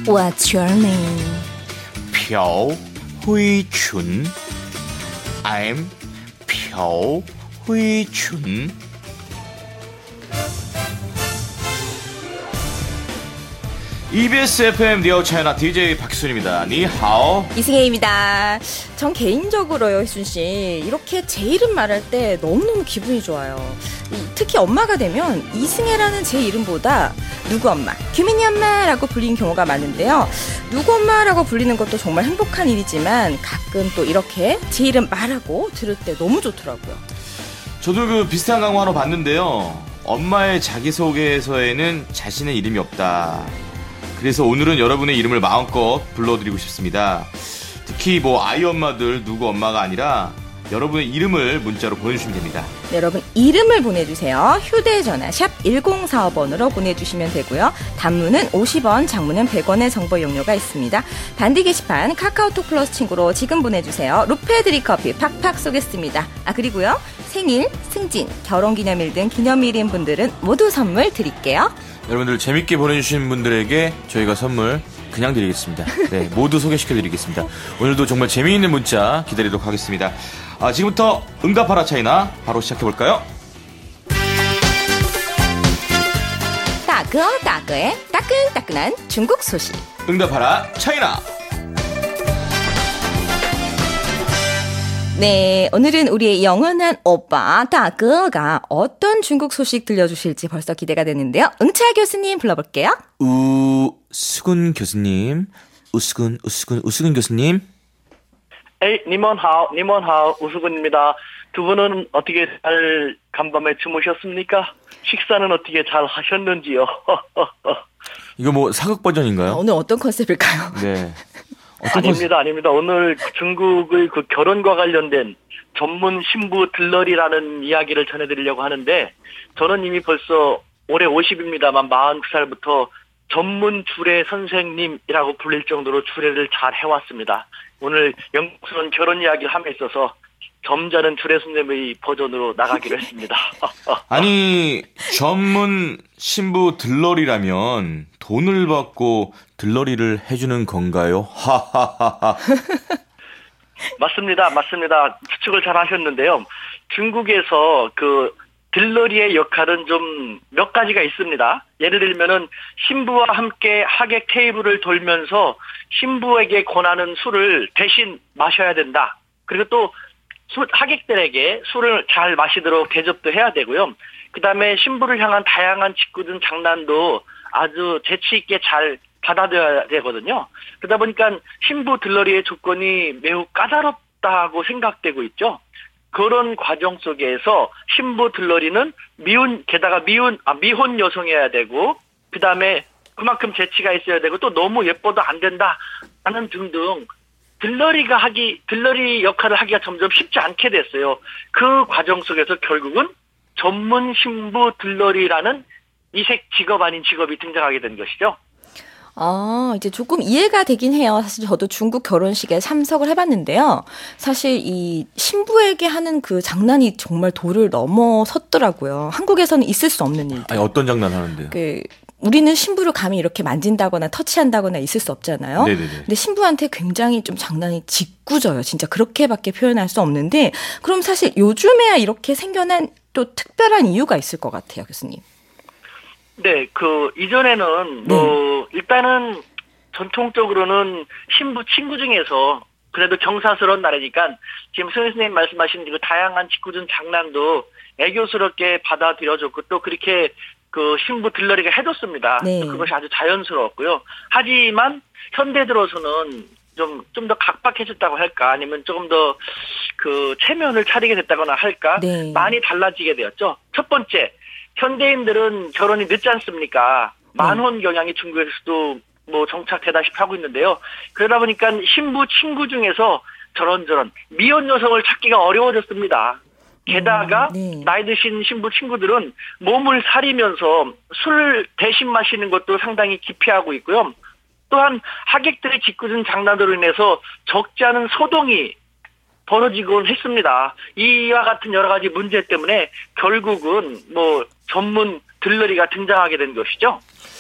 What's your name? 朴慧춘. I'm 朴慧춘. EBS FM 니하오 차이나 DJ 박희순입니다. 니하오. 이승혜입니다. 전 개인적으로요, 희순씨, 이렇게 제 이름 말할 때 너무너무 기분이 좋아요. 특히 엄마가 되면 이승혜라는 제 이름보다 누구 엄마, 규민이 엄마라고 불리는 경우가 많은데요. 누구 엄마라고 불리는 것도 정말 행복한 일이지만 가끔 또 이렇게 제 이름 말하고 들을 때 너무 좋더라고요. 저도 그 비슷한 광고 하나 봤는데요. 엄마의 자기소개서에는 자신의 이름이 없다. 그래서 오늘은 여러분의 이름을 마음껏 불러드리고 싶습니다. 특히 아이 엄마들 누구 엄마가 아니라 여러분의 이름을 문자로 보내주시면 됩니다. 네, 여러분 이름을 보내주세요. 휴대전화 샵 1045번으로 보내주시면 되고요. 단문은 50원, 장문은 100원의 정보 이용료가 있습니다. 단디 게시판 카카오톡 플러스 친구로 지금 보내주세요. 루페드리 커피 팍팍 쏘겠습니다. 그리고요, 생일, 승진, 결혼기념일 등 기념일인 분들은 모두 선물 드릴게요. 여러분들 재밌게 보내주신 분들에게 저희가 선물 그냥 드리겠습니다. 네, 모두 소개시켜드리겠습니다. 오늘도 정말 재미있는 문자 기다리도록 하겠습니다. 지금부터 응답하라 차이나 바로 시작해볼까요? 따그의 따끈따끈한 중국 소식. 응답하라 차이나. 네, 오늘은 우리의 영원한 오빠 다그가 어떤 중국 소식 들려주실지 벌써 기대가 되는데요. 응차 교수님 불러볼게요. 우수근 교수님. 우수근 교수님. 에이, 니먼하오, 우수근입니다. 두 분은 어떻게 잘 간밤에 주무셨습니까? 식사는 어떻게 잘 하셨는지요? 이거 사극 버전인가요? 오늘 어떤 컨셉일까요? 네. 아닙니다. 오늘 중국의 그 결혼과 관련된 전문 신부 들러리라는 이야기를 전해드리려고 하는데, 저는 이미 벌써 올해 50입니다만 40살부터 전문 주례 선생님이라고 불릴 정도로 주례를 잘 해왔습니다. 오늘 영국스러운 결혼 이야기를 함에 있어서 점잖은 주례 선생님의 버전으로 나가기로 했습니다. 아니, 전문 신부 들러리라면 돈을 받고 들러리를 해주는 건가요? 하하하하. 맞습니다. 추측을 잘 하셨는데요. 중국에서 그 들러리의 역할은 좀 몇 가지가 있습니다. 예를 들면은 신부와 함께 하객 테이블을 돌면서 신부에게 권하는 술을 대신 마셔야 된다. 그리고 또 하객들에게 술을 잘 마시도록 대접도 해야 되고요. 그 다음에 신부를 향한 다양한 짓궂은 장난도 아주 재치 있게 잘 받아들여야 되거든요. 그러다 보니까 신부 들러리의 조건이 매우 까다롭다고 생각되고 있죠. 그런 과정 속에서 신부 들러리는 게다가 미혼 여성이어야 되고, 그 다음에 그만큼 재치가 있어야 되고, 또 너무 예뻐도 안 된다라는 등등 들러리 역할을 하기가 점점 쉽지 않게 됐어요. 그 과정 속에서 결국은 전문 신부 들러리라는 이색 직업 아닌 직업이 등장하게 된 것이죠. 이제 조금 이해가 되긴 해요. 사실 저도 중국 결혼식에 참석을 해봤는데요. 사실 이 신부에게 하는 그 장난이 정말 도를 넘어섰더라고요. 한국에서는 있을 수 없는 일. 아니, 어떤 장난 하는데요? 우리는 신부를 감히 이렇게 만진다거나 터치한다거나 있을 수 없잖아요. 네네네. 근데 신부한테 굉장히 좀 장난이 짓궂어요. 진짜 그렇게밖에 표현할 수 없는데, 그럼 사실 요즘에야 이렇게 생겨난 또 특별한 이유가 있을 것 같아요, 교수님. 네, 이전에는 일단은 전통적으로는 신부 친구 중에서 그래도 경사스러운 날이니까 지금 승희 선생님 말씀하신 그 다양한 짓궂은 장난도 애교스럽게 받아들여줬고, 또 그렇게 그 신부 들러리가 해줬습니다. 네. 그것이 아주 자연스러웠고요. 하지만 현대 들어서는 좀 더 각박해졌다고 할까, 아니면 조금 더 체면을 차리게 됐다거나 할까, 네. 많이 달라지게 되었죠. 첫 번째, 현대인들은 결혼이 늦지 않습니까? 만혼 경향이 중국에서도 정착되다시피 하고 있는데요. 그러다 보니까 신부 친구 중에서 저런저런 미혼 여성을 찾기가 어려워졌습니다. 게다가 나이 드신 신부 친구들은 몸을 사리면서 술을 대신 마시는 것도 상당히 기피하고 있고요. 또한 하객들의 짓궂은 장난으로 인해서 적지 않은 소동이 벌어지곤 했습니다. 이와 같은 여러 가지 문제 때문에 결국은 전문 들러리가 등장하게 된 것이죠.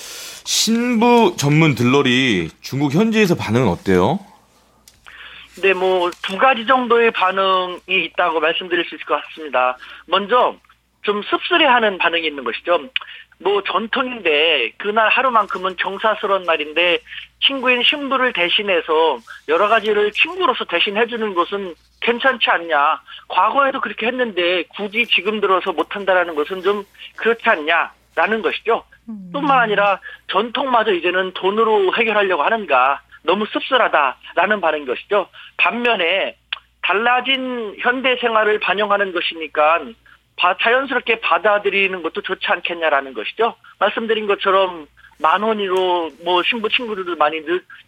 신부 전문 들러리 중국 현지에서 반응은 어때요? 네, 뭐, 두 가지 정도의 반응이 있다고 말씀드릴 수 있을 것 같습니다. 먼저, 좀 씁쓸해하는 반응이 있는 것이죠. 뭐, 전통인데, 그날 하루만큼은 경사스러운 날인데, 친구인 신부를 대신해서 여러 가지를 친구로서 대신해주는 것은 괜찮지 않냐. 과거에도 그렇게 했는데, 굳이 지금 들어서 못한다라는 것은 좀 그렇지 않냐라는 것이죠. 뿐만 아니라, 전통마저 이제는 돈으로 해결하려고 하는가. 너무 씁쓸하다라는 반응인 것이죠. 반면에 달라진 현대 생활을 반영하는 것이니까 자연스럽게 받아들이는 것도 좋지 않겠냐라는 것이죠. 말씀드린 것처럼 10,000원으로 뭐 신부 친구들도 많이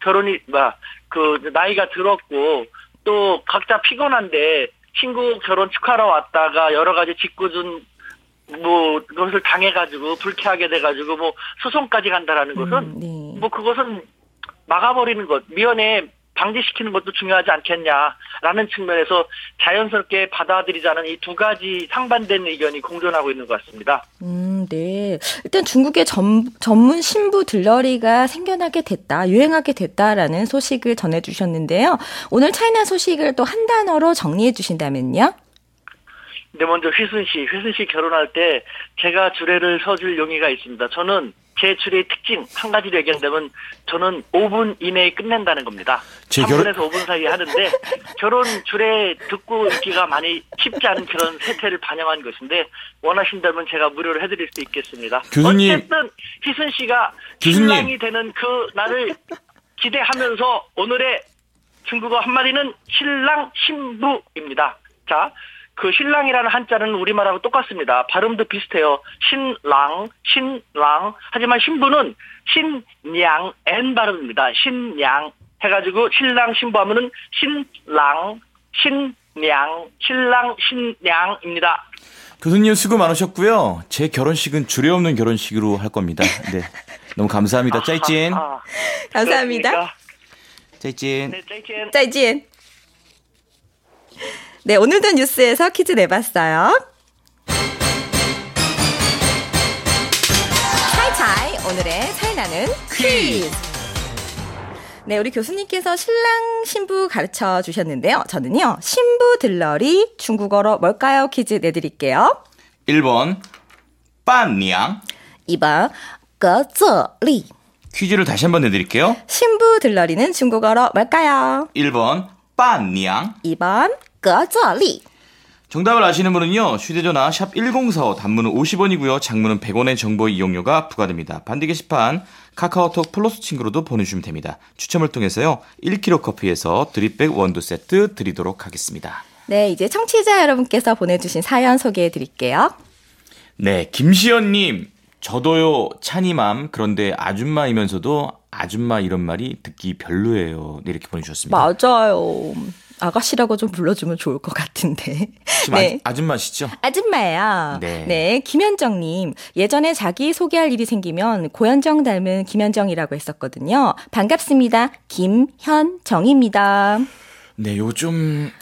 나이가 들었고 또 각자 피곤한데 친구 결혼 축하하러 왔다가 여러 가지 짓궂은 뭐 그것을 당해가지고 불쾌하게 돼가지고 뭐 소송까지 간다라는 것은 네. 뭐 그것은 막아버리는 것, 미연에 방지시키는 것도 중요하지 않겠냐라는 측면에서 자연스럽게 받아들이자는 이 두 가지 상반된 의견이 공존하고 있는 것 같습니다. 네. 일단 중국의 전문 신부 들러리가 생겨나게 됐다, 유행하게 됐다라는 소식을 전해주셨는데요. 오늘 차이나 소식을 또 한 단어로 정리해 주신다면요? 네, 먼저 휘순 씨 결혼할 때 제가 주례를 서줄 용의가 있습니다. 저는 제 주례의 특징 한 가지로 얘기한다면 저는 5분 이내에 끝낸다는 겁니다. 3분에서 5분 사이에 하는데 결혼 주례 듣고 있기가 많이 쉽지 않은 그런 세태를 반영한 것인데 원하신다면 제가 무료로 해드릴 수 있겠습니다. 교수님, 어쨌든 희순 씨가 신랑이 되는 그 날을 기대하면서 오늘의 중국어 한마디는 신랑 신부입니다. 자, 그 신랑이라는 한자는 우리말하고 똑같습니다. 발음도 비슷해요. 신랑. 하지만 신부는 신냥, N 발음입니다. 신냥 해가지고 신랑 신부 하면은 신랑, 신냥입니다. 교수님 수고 많으셨고요. 제 결혼식은 주례 없는 결혼식으로 할 겁니다. 네, 너무 감사합니다. 짜이찐. 감사합니다. 짜이찐. 네, 짜이찐. 짜이찐. 네, 오늘도 뉴스에서 퀴즈 내봤어요. 차이차이, 오늘의 차이나는 퀴즈. 네, 우리 교수님께서 신랑 신부 가르쳐 주셨는데요. 저는요, 신부 들러리 중국어로 뭘까요? 퀴즈 내드릴게요. 1번 빤냥. 2번 거저리. 퀴즈를 다시 한번 내드릴게요. 신부 들러리는 중국어로 뭘까요? 1번 빤냥. 2번 거저리. 정답을 아시는 분은요, 휴대전화 샵 1045, 단문은 50원이고요, 장문은 100원의 정보 이용료가 부과됩니다. 반디 게시판 카카오톡 플러스 친구로도 보내주시면 됩니다. 추첨을 통해서요 1kg 커피에서 드립백 원두 세트 드리도록 하겠습니다. 네, 이제 청취자 여러분께서 보내주신 사연 소개해 드릴게요. 네, 김시연님, 저도요 찬이맘, 그런데 아줌마이면서도 아줌마 이런 말이 듣기 별로예요. 네, 이렇게 보내주셨습니다. 맞아요. 아가씨라고 좀 불러주면 좋을 것 같은데. 지금 네. 아줌마시죠? 아줌마예요. 네, 김현정님. 예전에 자기 소개할 일이 생기면 고현정 닮은 김현정이라고 했었거든요. 반갑습니다. 김현정입니다. 네, 요즘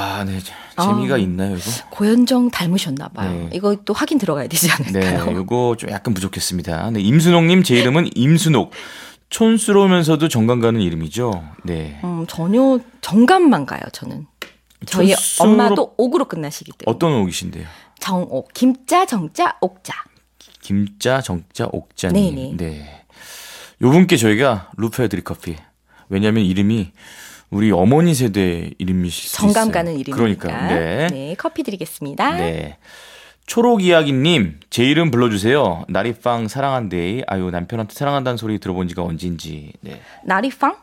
재미가 있나요, 이거? 고현정 닮으셨나 봐요. 네. 이거 또 확인 들어가야 되지 않을까요? 네, 이거 좀 약간 부족했습니다. 네, 임순옥님, 제 이름은 임순옥. 촌스러우면서도 정감 가는 이름이죠. 네. 전혀 정감만 가요, 저는. 저희 엄마도 옥으로 끝나시기 때문에. 어떤 옥이신데요? 정옥. 김자, 정자, 옥자. 김자, 정자, 옥자님. 네네. 네. 요 분께 저희가 루페어 드립커피. 왜냐면 이름이 우리 어머니 세대 이름이실 수 있어요. 정감 가는 이름이니까. 그러니까. 네. 네, 커피 드리겠습니다. 네. 초록이야기님, 제 이름 불러주세요. 나리빵 사랑한데이. 아유, 남편한테 사랑한다는 소리 들어본 지가 언젠지. 네. 나리빵?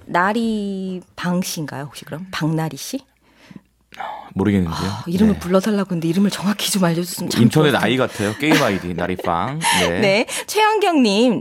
나리방 씨인가요, 혹시 그럼? 박나리 씨? 모르겠는데요. 이름을 네. 불러달라고 했는데 이름을 정확히 좀 알려줬으면 참 인터넷 좋을 텐데. 아이 같아요. 게임 아이디, 나리빵. 네. 네. 최영경님,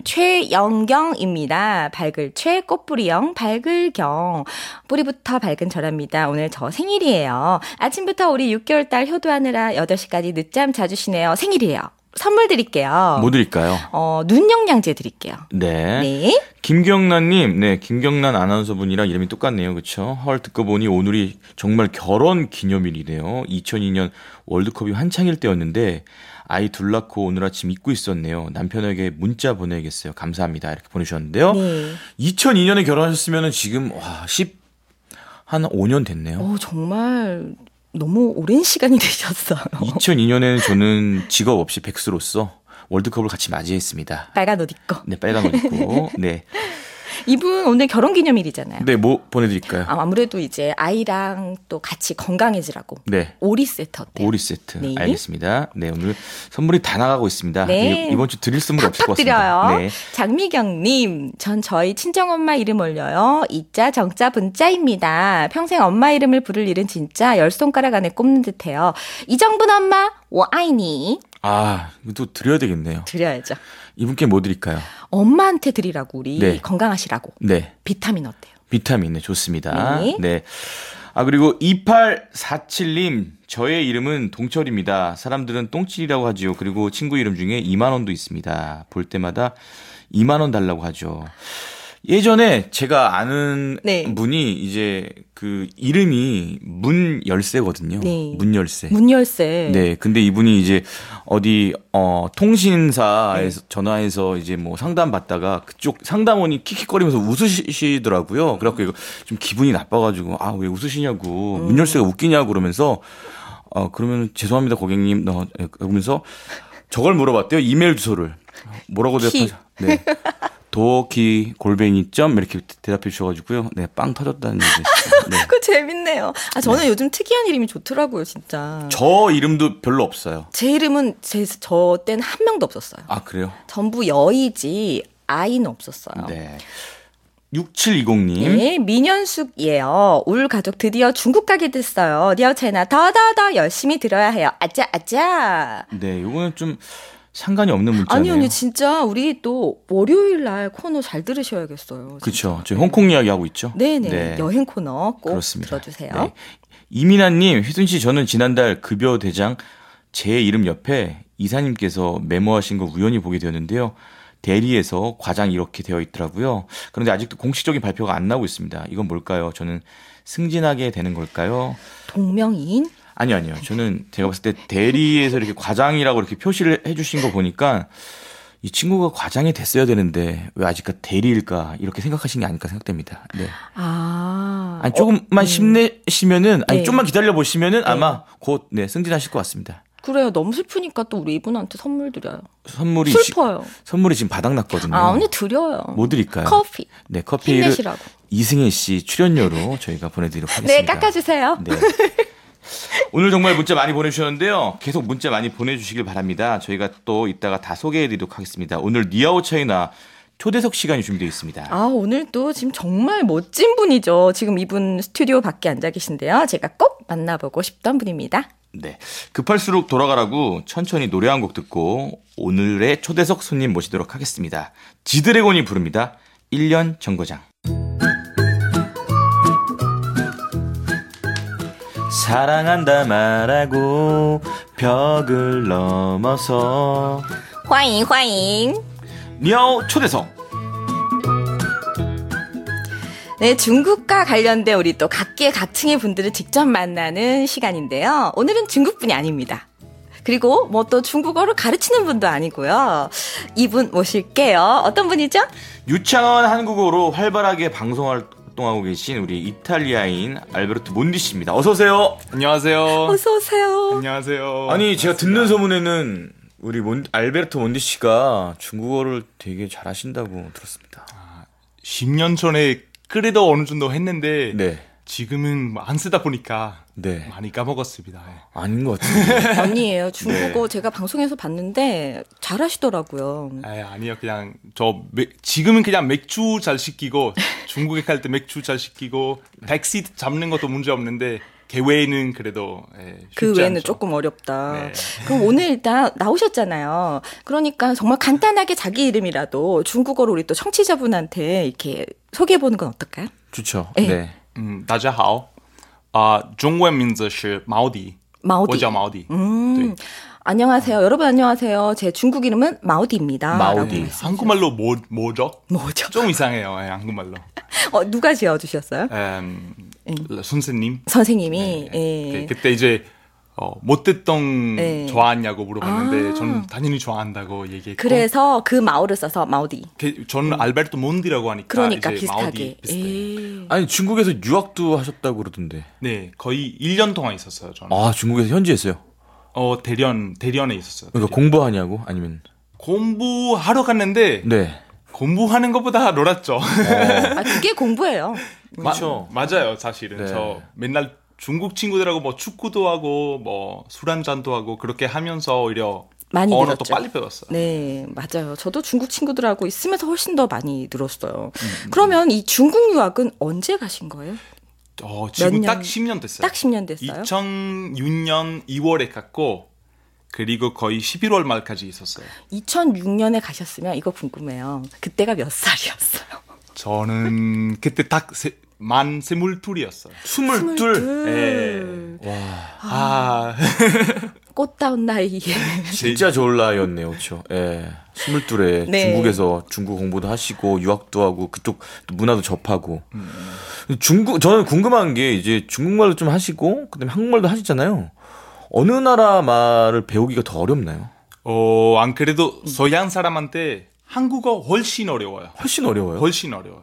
최영경입니다. 밝을 최, 꽃뿌리영, 밝을경. 뿌리부터 밝은 저랍니다. 오늘 저 생일이에요. 아침부터 우리 6개월 딸 효도하느라 8시까지 늦잠 자주시네요. 생일이에요. 선물 드릴게요. 뭐 드릴까요? 눈 영양제 드릴게요. 네. 네. 김경란님, 네, 김경란 아나운서분이랑 이름이 똑같네요. 그쵸? 헐, 듣고 보니 오늘이 정말 결혼 기념일이네요. 2002년 월드컵이 한창일 때였는데, 아이 둘 낳고 오늘 아침 잊고 있었네요. 남편에게 문자 보내야겠어요. 감사합니다. 이렇게 보내주셨는데요. 네. 2002년에 결혼하셨으면 지금, 한 5년 됐네요. 정말 너무 오랜 시간이 되셨어요. 2002년에는 저는 직업 없이 백수로서 월드컵을 같이 맞이했습니다. 빨간 옷 입고. 네, 빨간 옷 입고. 네. 이분 오늘 결혼기념일이잖아요. 네, 뭐 보내드릴까요? 아무래도 이제 아이랑 또 같이 건강해지라고. 네. 오리 세트 어때요? 오리 세트. 네. 알겠습니다. 네, 오늘 선물이 다 나가고 있습니다. 네. 이번 주 드릴 선물이 없을 것 드려요. 같습니다. 네. 장미경님, 전 저희 친정엄마 이름 올려요. 이자 정자 분자입니다. 평생 엄마 이름을 부를 일은 진짜 10손가락 안에 꼽는 듯해요. 이정분 엄마, 오아이니. 또 드려야 되겠네요. 드려야죠. 이분께 뭐 드릴까요? 엄마한테 드리라고 우리 네. 건강하시라고. 네. 비타민 어때요? 비타민, 네, 좋습니다. 네. 네. 그리고 2847님, 저의 이름은 동철입니다. 사람들은 똥칠이라고 하죠. 그리고 친구 이름 중에 2만 원도 있습니다. 볼 때마다 2만 원 달라고 하죠. 예전에 제가 아는 네. 분이 이제 그 이름이 문열쇠거든요. 네. 문열쇠. 문열쇠. 네. 근데 이분이 이제 어디 통신사에서 전화해서 이제 뭐 상담 받다가 그쪽 상담원이 킥킥거리면서 웃으시더라고요. 그래갖고 이거 좀 기분이 나빠가지고 왜 웃으시냐고 문열쇠가 웃기냐고 그러면서 그러면 죄송합니다 고객님 그러면서 저걸 물어봤대요. 이메일 주소를 뭐라고 대답하죠? 네. 도끼@, 이렇게 대답해 주셔가지고요. 네, 빵 터졌다는 얘기 있어요. 네. 그거 재밌네요. 저는 요즘 특이한 이름이 좋더라고요, 진짜. 저 이름도 별로 없어요. 제 이름은 저 때는 한 명도 없었어요. 그래요? 전부 여이지 아이는 없었어요. 네. 6720님. 네, 민현숙이에요. 울 가족 드디어 중국 가게 됐어요. 리어체나 더 열심히 들어야 해요. 아짜. 네, 이거는 좀 상관이 없는 문자네요. 아니 진짜 우리 또 월요일 날 코너 잘 들으셔야겠어요. 그렇죠. 저희 홍콩 이야기 하고 있죠. 네네. 네. 여행 코너 꼭 그렇습니다. 들어주세요. 네. 이민아님, 휘순 씨, 저는 지난달 급여 대장 제 이름 옆에 이사님께서 메모하신 거 우연히 보게 되었는데요. 대리에서 과장 이렇게 되어 있더라고요. 그런데 아직도 공식적인 발표가 안 나오고 있습니다. 이건 뭘까요? 저는 승진하게 되는 걸까요? 동명이인? 아니요. 저는 제가 봤을 때 대리에서 이렇게 과장이라고 이렇게 표시를 해주신 거 보니까 이 친구가 과장이 됐어야 되는데 왜 아직까지 대리일까 이렇게 생각하신 게 아닐까 생각됩니다. 네. 아니 조금만 힘내시면은 네. 좀만 기다려 보시면은 아마 곧 승진하실 것 같습니다. 그래요. 너무 슬프니까 또 우리 이분한테 선물 드려요. 슬퍼요. 선물이 지금 바닥났거든요. 언니 드려요. 뭐 드릴까요? 커피. 네, 커피를 힘내시라고. 이승혜 씨 출연료로 저희가 보내드리도록 하겠습니다. 네, 깎아주세요. 네. 오늘 정말 문자 많이 보내주셨는데요. 계속 문자 많이 보내주시길 바랍니다. 저희가 또 이따가 다 소개해드리도록 하겠습니다. 오늘 니아오 차이나 초대석 시간이 준비되어 있습니다. 오늘 또 지금 정말 멋진 분이죠. 지금 이분 스튜디오 밖에 앉아 계신데요. 제가 꼭 만나보고 싶던 분입니다. 네, 급할수록 돌아가라고 천천히 노래 한 곡 듣고 오늘의 초대석 손님 모시도록 하겠습니다. 지드래곤이 부릅니다. 1년 정거장. 사랑한다 말하고 벽을 넘어서 화잉. 니아오 초대석. 네, 중국과 관련된 우리 또 각계 각층의 분들을 직접 만나는 시간인데요. 오늘은 중국분이 아닙니다. 그리고 뭐 또 중국어를 가르치는 분도 아니고요. 이분 모실게요. 어떤 분이죠? 유창한 한국어로 활발하게 방송 활동하고 계신 우리 이탈리아인 알베르토 몬디 씨입니다. 어서 오세요. 안녕하세요. 어서 오세요. 안녕하세요. 아니 제가 듣는 소문에는 우리 알베르토 몬디 씨가 중국어를 되게 잘하신다고 들었습니다. 10년 전에 그래도 어느 정도 했는데 네. 지금은 안 쓰다 보니까 네. 많이 까먹었습니다. 아닌 것 같은데. 아니에요. 중국어 제가 방송에서 봤는데 잘하시더라고요. 아니요. 그냥 지금은 그냥 맥주 잘 시키고 중국에 갈 때 맥주 잘 시키고 택시 잡는 것도 문제 없는데 개외에는 그래도 그 쉽지 외에는 않죠. 조금 어렵다. 네. 그럼 오늘 일단 나오셨잖아요. 그러니까 정말 간단하게 자기 이름이라도 중국어로 우리 또 청취자분한테 이렇게 소개해보는 건 어떨까요? 좋죠. 네. 네. 大家好，中文名字是毛迪。 마오디. 我叫 마오디. 안녕하세요. 여러분 안녕하세요. 제 중국 이름은 마오디입니다. 마오디. 한국말로 뭐죠? 뭐죠? 좀 이상해요. 예, 한국말로. 누가 지어주셨어요? 선생님. 선생님이. 네. 예. 그때 이제 못됐던 네. 좋아하냐고 물어봤는데 저는 당연히 좋아한다고 얘기했고. 그래서 그 마오를 써서 마오디. 저는 알베르토 몬디라고 하니까 그러니까 이제 비슷하게. 마오디 비슷해요. 아니 중국에서 유학도 하셨다고 그러던데. 네, 거의 1년 동안 있었어요. 저는. 아 중국에서 현지했어요? 대련에 있었어요. 그러니까 공부하냐고 아니면? 공부하러 갔는데 네. 공부하는 것보다 놀았죠. 그게 공부예요. 그렇죠. 맞아요, 사실은. 네. 저 맨날 중국 친구들하고 뭐 축구도 하고 뭐 술 한잔도 하고 그렇게 하면서 오히려 많이 언어도 늘었죠. 빨리 배웠어요. 네, 맞아요. 저도 중국 친구들하고 있으면서 훨씬 더 많이 늘었어요. 그러면 이 중국 유학은 언제 가신 거예요? 지금 몇 딱 년? 10년 됐어요. 딱 10년 됐어요? 2006년 2월에 갔고 그리고 거의 11월 말까지 있었어요. 2006년에 가셨으면 이거 궁금해요. 그때가 몇 살이었어요? 저는 그때 딱 만 22이었어요. 22? 네. 와. 꽃다운 나이에. 진짜 좋은 나이였네요. 그렇죠. 예. 22에 네. 중국에서 중국 공부도 하시고 유학도 하고 그쪽 문화도 접하고. 저는 궁금한 게 이제 중국말도 좀 하시고 그다음에 한국말도 하시잖아요. 어느 나라 말을 배우기가 더 어렵나요? 안 그래도 서양 사람한테 한국어 훨씬 어려워요. 훨씬 어려워요. 훨씬 어려워요.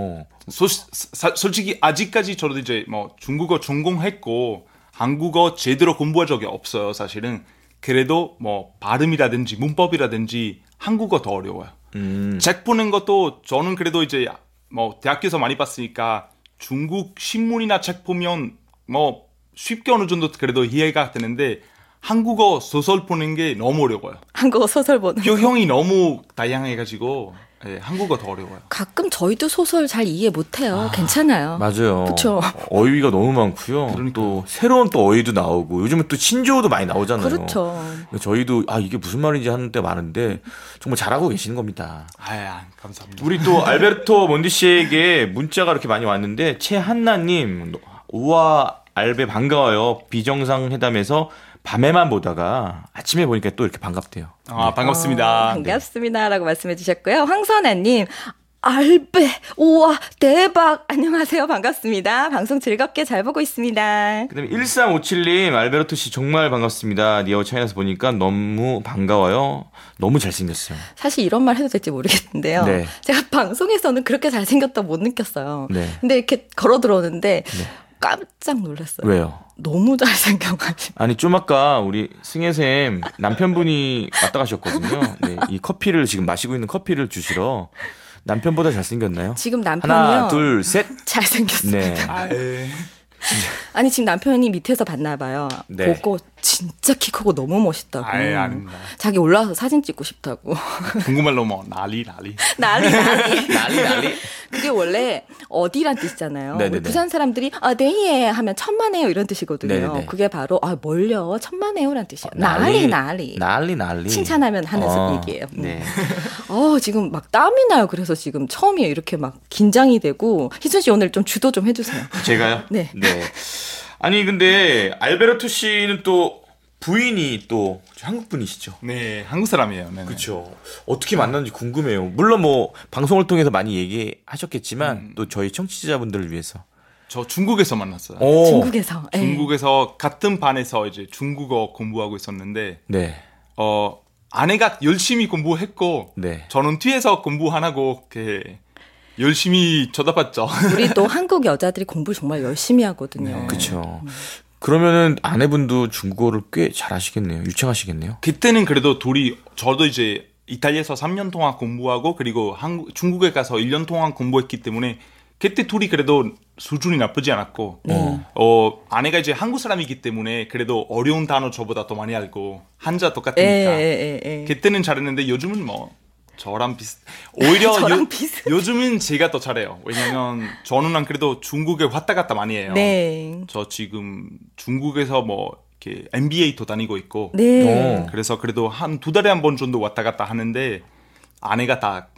솔직히 아직까지 저도 이제 뭐 중국어 전공했고 한국어 제대로 공부한 적이 없어요, 사실은. 그래도 뭐 발음이라든지 문법이라든지 한국어 더 어려워요. 책 보는 것도 저는 그래도 이제 뭐 대학교에서 많이 봤으니까 중국 신문이나 책 보면 뭐 쉽게 어느 정도 그래도 이해가 되는데 한국어 소설 보는 게 너무 어려워요. 한국어 소설 보는 거. 표현이 너무 다양해가지고 한국어 더 어려워요. 가끔 저희도 소설 잘 이해 못해요. 괜찮아요. 맞아요. 그쵸. 어휘가 너무 많고요. 또 새로운 또 어휘도 나오고 요즘은 또 신조어도 많이 나오잖아요. 그렇죠. 저희도 이게 무슨 말인지 하는 때 많은데 정말 잘하고 계시는 겁니다. 감사합니다. 우리 또 알베르토 몬디 씨에게 문자가 이렇게 많이 왔는데 최한나님, 우와 알베 반가워요. 비정상회담에서 밤에만 보다가 아침에 보니까 또 이렇게 반갑대요. 반갑습니다. 반갑습니다라고 말씀해 주셨고요. 황선아님. 알베 우와 대박 안녕하세요 반갑습니다. 방송 즐겁게 잘 보고 있습니다. 그다음에 1357님 알베르토 씨 정말 반갑습니다. 니아오 차이나서 보니까 너무 반가워요. 너무 잘생겼어요. 사실 이런 말 해도 될지 모르겠는데요. 네. 제가 방송에서는 그렇게 잘생겼다고 못 느꼈어요. 네. 근데 이렇게 걸어 들어오는데 깜짝 놀랐어요. 왜요? 너무 잘생겨가지고. 아니 좀 아까 우리 승혜쌤 남편분이 왔다 가셨거든요. 네, 이 커피를 지금 마시고 있는 커피를 주시러 남편보다 잘생겼나요? 지금 남편이요. 하나 둘 셋. 잘생겼습니다. 네. 아니 지금 남편이 밑에서 봤나 봐요. 네. 보고 진짜 키 크고 너무 멋있다고. 아닙니다. 자기 올라와서 사진 찍고 싶다고. 중국말로 뭐 난리. 난리. 그게 원래 어디란 뜻이잖아요. 네네네. 우리 부산 사람들이 네예 하면 천만에요 이런 뜻이거든요. 네네네. 그게 바로 멀려 천만에요란 뜻이에요. 난리. 칭찬하면 하는 얘기예요. 네. 지금 막 땀이 나요. 그래서 지금 처음이에요. 이렇게 막 긴장이 되고. 희순 씨 오늘 좀 주도 좀 해주세요. 제가요? 네. 아니 근데 알베르토 씨는 또 부인이 또 한국 분이시죠? 네, 한국 사람이에요. 네네. 그렇죠. 어떻게 만났는지 궁금해요. 물론 뭐 방송을 통해서 많이 얘기하셨겠지만 또 저희 청취자분들을 위해서. 저 중국에서 만났어요. 중국에서. 예. 중국에서 같은 반에서 이제 중국어 공부하고 있었는데 네. 아내가 열심히 공부했고 네. 저는 뒤에서 공부 안 하고 이렇게 열심히 쳐다봤죠. 우리 또 한국 여자들이 공부를 정말 열심히 하거든요. 그렇죠. 그러면은 아내분도 중국어를 꽤 잘하시겠네요. 유창하시겠네요. 그때는 그래도 저도 이제 이탈리아에서 3년 동안 공부하고 그리고 중국에 가서 1년 동안 공부했기 때문에 그때 둘이 그래도 수준이 나쁘지 않았고 아내가 이제 한국 사람이기 때문에 그래도 어려운 단어 저보다 더 많이 알고 한자 똑같으니까 그때는 잘했는데 요즘은 뭐 저랑 오히려 요즘은 제가 더 잘해요. 왜냐면 저는 안 그래도 중국에 왔다 갔다 많이 해요. 네. 저 지금 중국에서 뭐 이렇게 MBA도 다니고 있고 네. 그래서 그래도 한 2달에 한 번 정도 왔다 갔다 하는데 아내가 다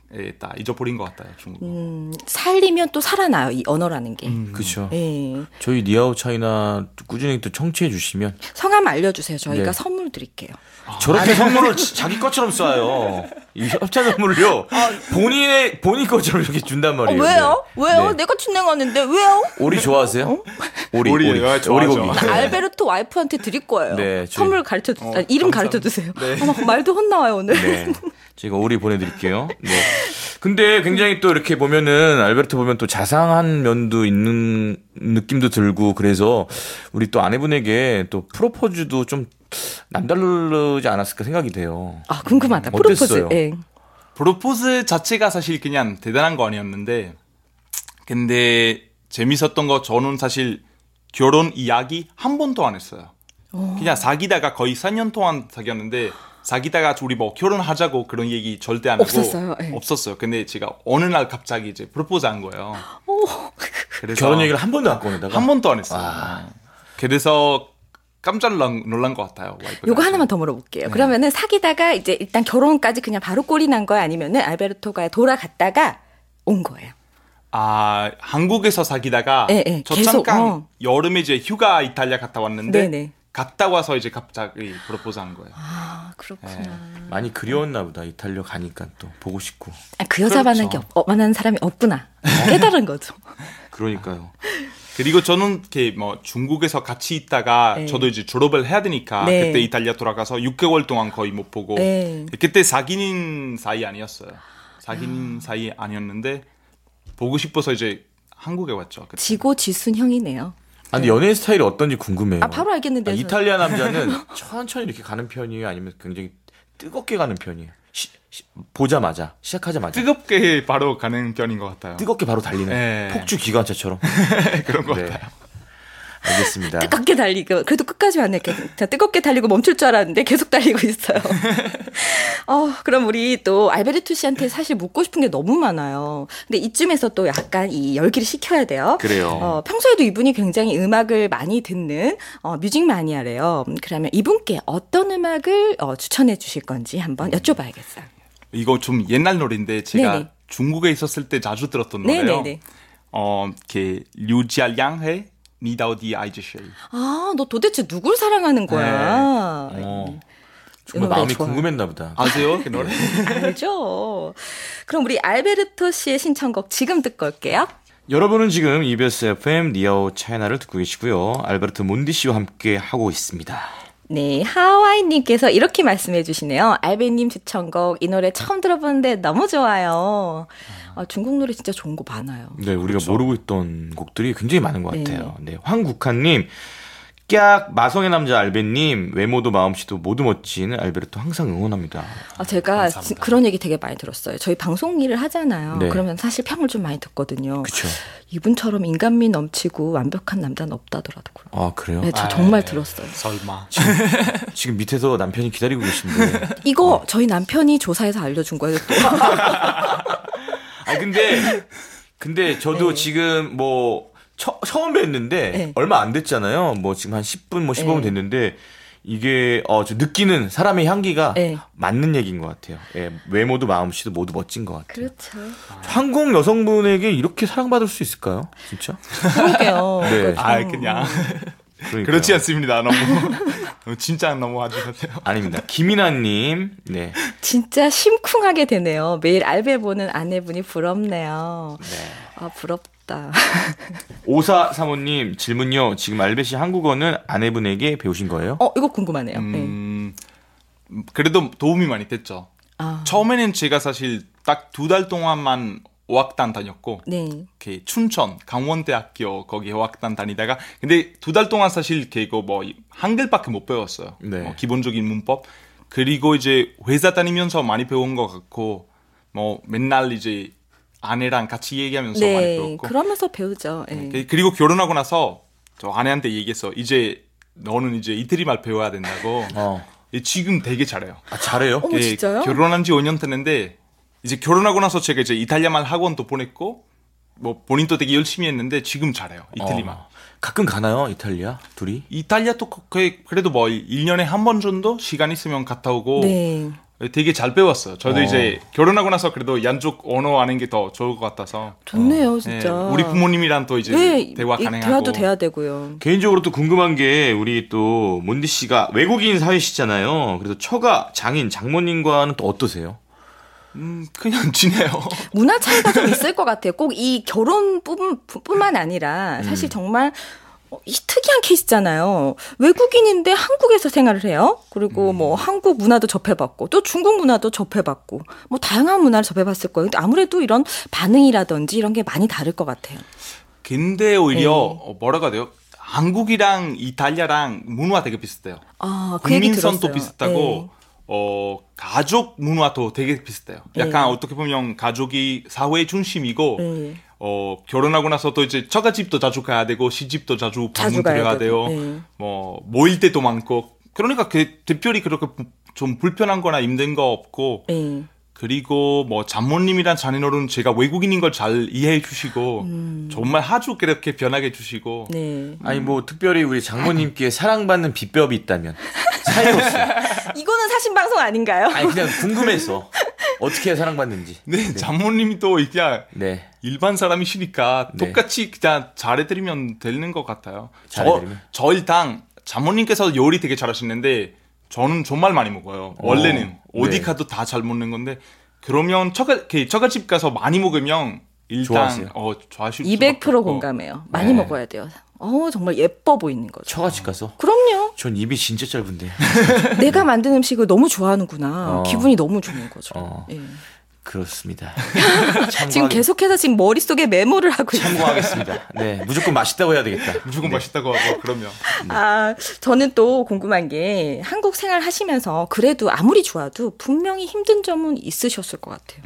다 잊어버린 것 같아요. 중국어. 살리면 또 살아나요. 이 언어라는 게. 그렇죠. 예. 저희 니아오 차이나 꾸준히 또 청취해 주시면 성함 알려주세요. 저희가 네. 선물 드릴게요. 저렇게 선물을 자기 것처럼 쏴요. 이 협찬 선물을요. 본인 것처럼 이렇게 준단 말이에요. 왜요? 네. 왜요? 네. 내가 진행하는데 왜요? 오리 좋아하세요? 오리 좋아하죠. 오리고기. 네. 알베르토 와이프한테 드릴 거예요. 네, 선물 가르쳐 이름 가르쳐 주세요. 말도 혼나와요 오늘. 네. 제가 오리 보내드릴게요. 네. 근데 굉장히 또 이렇게 보면은 알베르토 보면 또 자상한 면도 있는 느낌도 들고 그래서 우리 또 아내분에게 또 프로포즈도 좀 남다르지 않았을까 생각이 돼요. 아 궁금하다. 어땠어요? 프로포즈. 예. 프로포즈 자체가 사실 그냥 대단한 거 아니었는데 근데 재밌었던 거 저는 사실 결혼 이야기 한 번도 안 했어요. 그냥 사귀다가 거의 4년 동안 사귀었는데 사귀다가 우리 뭐 결혼하자고 그런 얘기 절대 안 하고 없었어요. 네. 없었어요. 근데 제가 어느 날 갑자기 이제 프로포즈 한 거예요. 그래서 결혼 얘기를 한 번도 안 꺼내다가 한 번도 안 했어요. 그래서 깜짝 놀란 것 같아요. 요거 하나만 더 물어볼게요. 그러면은 사귀다가 이제 일단 결혼까지 그냥 바로 꼴이 난 거야? 아니면은 알베르토가 돌아갔다가 온 거예요? 아, 한국에서 사귀다가 네, 저 계속, 잠깐 여름에 이제 휴가 이탈리아 갔다 왔는데 네네. 갔다 와서 이제 갑자기 프로포즈 한 거예요. 아 그렇구나. 많이 그리웠나 보다. 이탈리아 가니까 또 보고 싶고. 아, 그 여자만한 그렇죠. 게 만한 사람이 없구나. 깨달은 거죠. 그러니까요. 그리고 저는 이렇게 뭐 중국에서 같이 있다가 네. 저도 이제 졸업을 해야 되니까 네. 그때 이탈리아 돌아가서 6개월 동안 거의 못 보고 네. 그때 사귀는 사이 아니었어요. 사귀는 사이 아니었는데 보고 싶어서 이제 한국에 왔죠. 그때. 지고지순 형이네요. 아, 근데 연애 스타일이 어떤지 궁금해요. 아 바로 알겠는데. 이탈리아 남자는 천천히 이렇게 가는 편이에요? 아니면 굉장히 뜨겁게 가는 편이에요? 보자마자, 시작하자마자. 뜨겁게 바로 가는 편인 것 같아요. 뜨겁게 바로 달리는 네. 폭주 기관차처럼. 그런 것 네. 같아요. 알겠습니다. 뜨겁게 달리고 그래도 끝까지 왔네. 자, 뜨겁게 달리고 멈출 줄 알았는데 계속 달리고 있어요. 그럼 우리 또 알베르토 씨한테 사실 묻고 싶은 게 너무 많아요. 근데 이쯤에서 또 약간 이 열기를 식혀야 돼요. 그래요. 평소에도 이분이 굉장히 음악을 많이 듣는 뮤직 마니아래요. 그러면 이분께 어떤 음악을 추천해 주실 건지 한번 여쭤봐야겠어요. 이거 좀 옛날 노래인데 제가 네네. 중국에 있었을 때 자주 들었던 노래요. 네네네. 이렇게 류지알량의 니다오디 아이즈쉐이. 아, 너 도대체 누굴 사랑하는 거야? 정말 노래 마음이 좋아요. 궁금했나 보다. 아세요 그 노래? 알죠. 그럼 우리 알베르토 씨의 신청곡 지금 듣고 올게요. 여러분은 지금 EBS FM 니아오 차이나를 듣고 계시고요. 알베르토 몬디 씨와 함께 하고 있습니다. 네, 하와이님께서 이렇게 말씀해 주시네요. 알베님 추천곡 이 노래 처음 들어보는데 너무 좋아요. 중국 노래 진짜 좋은 거 많아요. 네, 우리가 모르고 있던 곡들이 굉장히 많은 것 네. 같아요. 네, 황국한님, 깍 마성의 남자 알베님, 외모도 마음씨도 모두 멋진 알베르토 항상 응원합니다. 제가 감사합니다. 그런 얘기 되게 많이 들었어요. 저희 방송 일을 하잖아요. 네. 그러면 사실 평을 좀 많이 듣거든요. 그렇죠. 이분처럼 인간미 넘치고 완벽한 남자는 없다더라고요. 아, 그래요? 네, 저 정말 들었어요. 설마. 지금 밑에서 남편이 기다리고 계신데. 이거 저희 남편이 조사해서 알려준 거예요. 또. 아, 근데 저도 네. 지금 뭐 처음 뵀는데 네. 얼마 안 됐잖아요. 뭐 지금 한 10분 뭐 15분 네. 됐는데 이게 저 느끼는 사람의 향기가 네. 맞는 얘기인 것 같아요. 예, 외모도 마음씨도 모두 멋진 것 같아요. 그렇죠. 한국 여성분에게 이렇게 사랑받을 수 있을까요? 진짜? 그러게요. 네. 그러니까 좀- 그냥 그러니까요. 그렇지 않습니다. 너무 진짜 너무 아주 같아요. 아닙니다. 김이나님, 네. 진짜 심쿵하게 되네요. 매일 알베 보는 아내분이 부럽네요. 부럽다. 5435님 질문요. 지금 알베시 한국어는 아내분에게 배우신 거예요? 이거 궁금하네요. 네. 그래도 도움이 많이 됐죠. 처음에는 제가 사실 딱 2달 동안만 어학단 다녔고 네. 이렇게 춘천 강원대학교 거기 어학단 다니다가 근데 2달 동안 사실 이렇게 뭐 한글밖에 못 배웠어요. 네. 기본적인 문법 그리고 이제 회사 다니면서 많이 배운 것 같고 뭐 맨날 이제 아내랑 같이 얘기하면서 많이 네. 배웠고 그러면서 배우죠. 네. 그리고 결혼하고 나서 저 아내한테 얘기했어. 이제 너는 이제 이태리말 배워야 된다고. 지금 되게 잘해요. 아, 잘해요? 어머, 진짜요? 결혼한 지 5년 됐는데 이제 결혼하고 나서 제가 이제 이탈리아말 학원도 보냈고 뭐 본인도 되게 열심히 했는데 지금 잘해요. 이태리말. 가끔 가나요? 이탈리아? 둘이? 이탈리아도 그래도 뭐 1년에 한 번 정도 시간 있으면 갔다 오고 네. 되게 잘 배웠어요. 저도 어. 이제 결혼하고 나서 그래도 양쪽 언어 아는 게 더 좋을 것 같아서. 좋네요, 진짜. 우리 부모님이랑 또 이제 대화 가능하고. 대화도 돼야 되고요. 개인적으로 또 궁금한 게 우리 또 몬디 씨가 외국인 사회시잖아요. 그래서 처가, 장인, 장모님과는 또 어떠세요? 그냥 지내요. 문화 차이가 좀 있을 것 같아요. 꼭 이 결혼뿐만 아니라 사실 정말 이 특이한 케이스잖아요. 외국인인데 한국에서 생활을 해요. 그리고 뭐 한국 문화도 접해봤고 또 중국 문화도 접해봤고 뭐 다양한 문화를 접해봤을 거예요. 근데 아무래도 이런 반응이라든지 이런 게 많이 다를 것 같아요. 근데 오히려 뭐라고 해야 돼요? 한국이랑 이탈리아랑 문화 되게 비슷해요. 아, 그 얘기 국민성도 들었어요. 비슷하고 가족 문화도 되게 비슷해요. 약간 어떻게 보면 가족이 사회 중심이고 결혼하고 나서 또 이제 처가집도 자주 가야 되고 시집도 자주 방문 드려야 돼요. 뭐 모일 때도 많고 그러니까 특별히 그렇게 좀 불편한 거나 힘든 거 없고 그리고 뭐 장모님이랑 자녀는 제가 외국인인 걸 잘 이해해 주시고 정말 아주 그렇게 변하게 해주시고 아니 뭐 특별히 우리 장모님께 사랑받는 비법이 있다면 사이로서 이거는 사신 방송 아닌가요? 아니 그냥 궁금해서 어떻게 사랑받는지. 네, 장모님이 또 그냥 네. 일반 사람이시니까 네. 똑같이 그냥 잘해드리면 되는 것 같아요. 잘해드리면? 저 일단 장모님께서 요리 되게 잘하시는데 저는 정말 많이 먹어요. 원래는 어디 네. 가도 다 잘 먹는 건데 그러면 처가집 가서 많이 먹으면 일단 좋아하실 200% 공감해요. 많이 먹어야 돼요. 정말 예뻐 보이는 거죠. 처갓집 가서? 그럼요. 전 입이 진짜 짧은데. 내가 만든 음식을 너무 좋아하는구나. 기분이 너무 좋은 거죠. 예. 그렇습니다. 지금 계속해서 지금 머릿속에 메모를 하고 있어요. 참고하겠습니다. 네, 무조건 맛있다고 해야 되겠다. 무조건 맛있다고 하고 그러면 저는 또 궁금한 게 한국 생활 하시면서 그래도 아무리 좋아도 분명히 힘든 점은 있으셨을 것 같아요.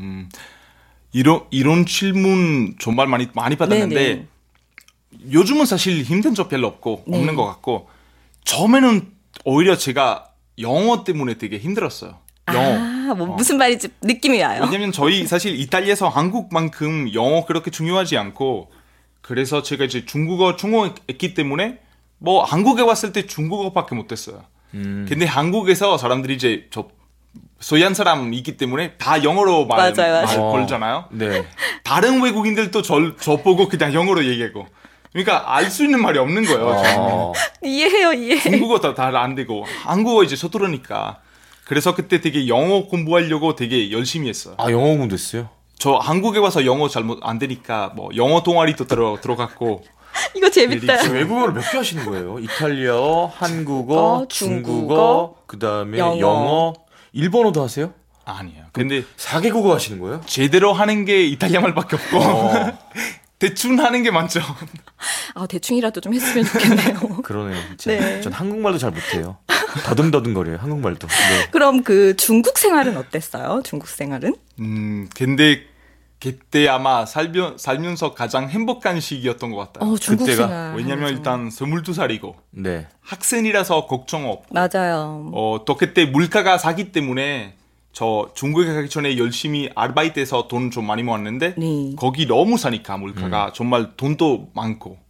이런 질문 정말 많이 받았는데 네네. 요즘은 사실 힘든 점 별로 없는 것 같고 처음에는 오히려 제가 영어 때문에 되게 힘들었어요. 영어. 무슨 말인지 느낌이 와요. 왜냐면 저희 사실 이탈리아에서 한국만큼 영어 그렇게 중요하지 않고 그래서 제가 이제 중국어 했기 때문에 뭐 한국에 왔을 때 중국어밖에 못했어요. 근데 한국에서 사람들이 이제 서양 사람이기 때문에 다 영어로 말 걸잖아요. 네. 다른 외국인들도 저 보고 그냥 영어로 얘기하고. 그러니까 알 수 있는 말이 없는 거예요. 이해해요. 중국어 다 안 되고 한국어 이제 서투르니까. 그래서 그때 되게 영어 공부하려고 되게 열심히 했어요. 아, 영어 공부했어요? 저 한국에 와서 영어 잘못 안 되니까 뭐 영어 동아리도 들어갔고. 이거 재밌다. 외국어를 몇 개 하시는 거예요? 이탈리아어, 한국어, 중국어, 그다음에 영어, 일본어도 하세요? 아니에요. 근데 4개국어 하시는 거예요? 제대로 하는 게 이탈리아 말밖에 없고 대충 하는 게 많죠. 대충이라도 좀 했으면 좋겠네요. 그러네요. 진짜. 네. 전 한국말도 잘 못해요. 더듬더듬거려요. 한국말도. 네. 그럼 그 중국 생활은 어땠어요? 중국 생활은? 근데 그때 아마 살면서 가장 행복한 시기였던 것 같아요. 중국 그때가? 생활. 왜냐면 일단 22살이고 네. 학생이라서 걱정 없고 맞아요. 또 그때 물가가 싸기 때문에 저 중국에 가기 전에 열심히 아르바이트해서 돈 좀 많이 모았는데 거기 너무 싸니까 물가가 정말 돈도 많고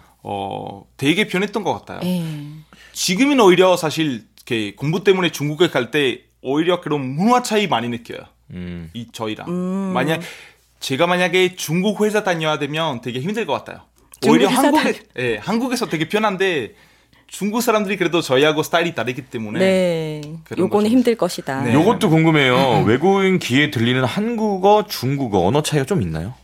되게 변했던 것 같아요. 지금은 오히려 사실 공부 때문에 중국에 갈 때 오히려 그런 문화 차이 많이 느껴요. 저희랑 제가 만약에 중국 회사 다녀야 되면 되게 힘들 것 같아요. 오히려 한국에서 되게 편한데 중국 사람들이 그래도 저희하고 스타일이 다르기 때문에 요거는 힘들 것이다. 네. 요것도 궁금해요. 외국인 귀에 들리는 한국어, 중국어 언어 차이가 좀 있나요?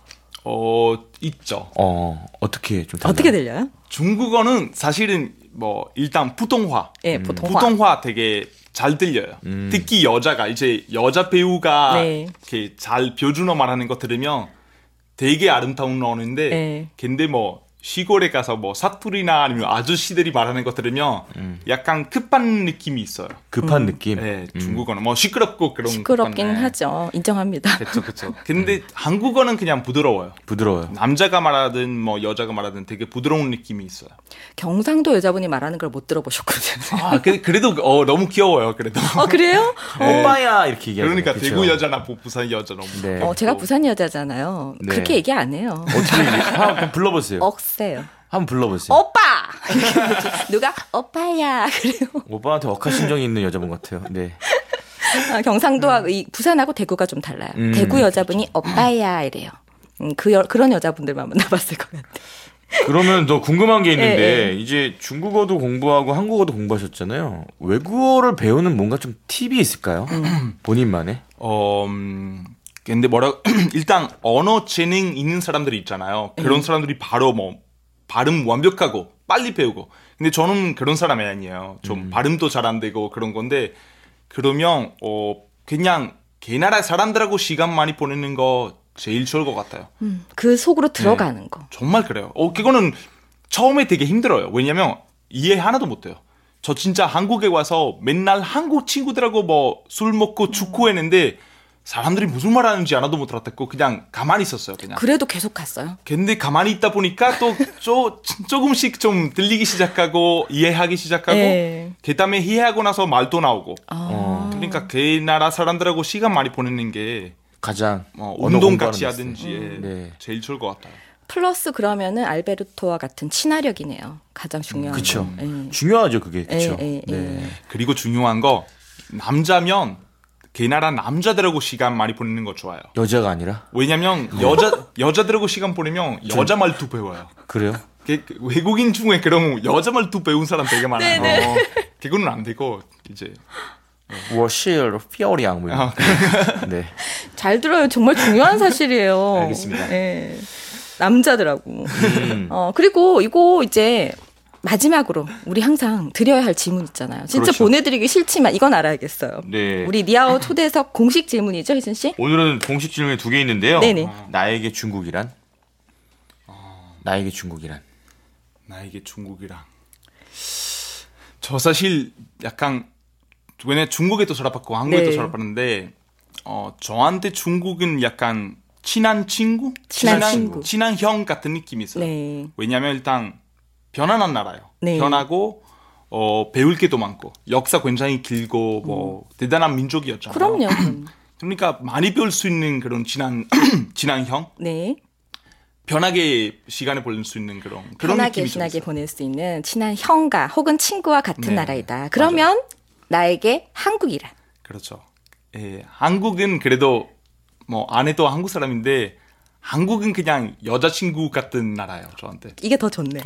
있죠. 어떻게 좀 달라요? 어떻게 들려요? 중국어는 사실은 뭐 일단 putonghua. putonghua 되게 잘 들려요. 특히 여자 배우가 이렇게 잘 표준어 말하는 거 들으면 되게 아름다운 언어인데 근데 뭐 시골에 가서 뭐 사투리나 아니면 아저씨들이 말하는 거 들으면 약간 급한 느낌이 있어요. 급한 느낌? 네, 중국어는 뭐 시끄럽고 그런 시끄럽긴 하죠. 인정합니다. 그렇죠. 근데 한국어는 그냥 부드러워요. 남자가 말하든 뭐 여자가 말하든 되게 부드러운 느낌이 있어요. 경상도 여자분이 말하는 걸 못 들어보셨거든요. 그래도 너무 귀여워요. 그래도. 그래요? 오빠야 이렇게 얘기하죠. 그러니까 대구 여자나 부산 여자 너무. 네. 제가 부산 여자잖아요. 네. 그렇게 얘기 안 해요. 어떻게 한번 불러보세요. 억세요. 한번 불러보세요. 오빠! 누가 오빠야. 그래요. 오빠한테 억하심정이 있는 여자분 같아요. 네. 경상도와 부산하고 대구가 좀 달라요. 대구 여자분이 오빠야 이래요. 그런 여자분들만 만나봤을 것 같아. 그러면 더 궁금한 게 있는데 이제 중국어도 공부하고 한국어도 공부하셨잖아요. 외국어를 배우는 뭔가 좀 팁이 있을까요? 본인만의? 근데 일단 언어 재능 있는 사람들이 있잖아요. 그런 사람들이 바로 발음 완벽하고 빨리 배우고. 근데 저는 그런 사람이 아니에요. 좀 발음도 잘 안 되고 그런 건데 그러면 그냥 걔나라 사람들하고 시간 많이 보내는 거 제일 좋을 것 같아요. 그 속으로 들어가는 거. 정말 그래요. 그거는 처음에 되게 힘들어요. 왜냐면 이해 하나도 못해요. 저 진짜 한국에 와서 맨날 한국 친구들하고 술 먹고 축구했는데 사람들이 무슨 말 하는지 하나도 못 알아듣고 그냥 가만히 있었어요. 그냥. 그래도 계속 갔어요. 근데 가만히 있다 보니까 또 조금씩 좀 들리기 시작하고 이해하기 시작하고 그다음에 이해하고 나서 말도 나오고. 그러니까 그 나라 사람들하고 시간 많이 보내는 게 가장 운동 같이 하든지 제일 좋을 것 같아요. 플러스 그러면은 알베르토와 같은 친화력이네요. 가장 중요한 거. 그렇죠. 중요하죠 그게. 그렇죠. 그리고 중요한 거 남자면 걔나라 남자들하고 시간 많이 보내는 거 좋아요. 여자가 아니라? 왜냐면 여자들하고 시간 보내면 여자 말투 배워요. 그래요? 외국인 중에 그런 여자 말투 배운 사람 되게 많아요. 그거는 안 되고 이제 我是漂亮 네. 잘 들어요. 정말 중요한 사실이에요. 알겠습니다. 네. 남자들하고. 그리고 이거 이제 마지막으로 우리 항상 드려야 할 질문 있잖아요. 진짜 그렇죠. 보내드리기 싫지만 이건 알아야겠어요. 네. 우리 니아오 초대석 공식 질문이죠, 희준 씨? 오늘은 공식 질문이 2개 있는데요. 네네. 나에게 중국이란? 나에게 중국이란? 나에게 중국이란. 저 사실 약간 왜냐면 중국에도 전화받고 한국에도 전화받는데 저한테 중국은 약간 친한 친구? 친한 형 같은 느낌이 있어요. 네. 왜냐면 일단 편안한 나라예요. 네. 편하고 배울 게도 많고 역사 굉장히 길고 대단한 민족이었잖아요. 그럼요. 그러니까 많이 배울 수 있는 그런 친한 형? 네. 편하게 시간을 보낼 수 있는 그런 편하게 느낌이 신나게 보낼 수 있는 친한 형과 혹은 친구와 같은 나라이다. 그러면 맞아요. 나에게 한국이란? 그렇죠. 한국은 그래도 아내도 한국 사람인데 한국은 그냥 여자친구 같은 나라예요, 저한테. 이게 더 좋네요.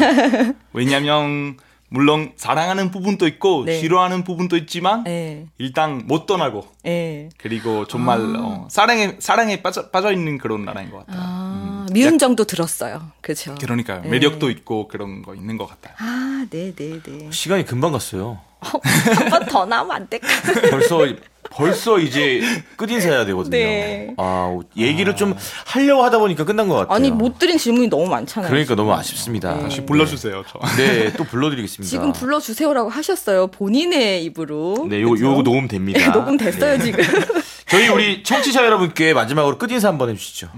왜냐면 물론 사랑하는 부분도 있고 싫어하는 부분도 있지만 일단 못 떠나고 그리고 정말 사랑에 빠져 있는 그런 나라인 것 같아요. 미운 정도 들었어요. 그렇죠. 그러니까요. 매력도 있고 그런 거 있는 것 같아요. 네네네. 시간이 금방 갔어요. 한 번 더 나오면 안 될까? 벌써 이제 끝인사해야 되거든요. 네. 얘기를 좀 하려고 하다 보니까 끝난 것 같아요. 아니 못 드린 질문이 너무 많잖아요. 그러니까 지금. 너무 아쉽습니다. 다시 불러주세요. 저. 네, 또 불러드리겠습니다. 지금 불러주세요라고 하셨어요. 본인의 입으로. 네, 요거 녹음됩니다. 네, 녹음됐어요 지금. 저희 우리 청취자 여러분께 마지막으로 끝인사 한번 해주시죠.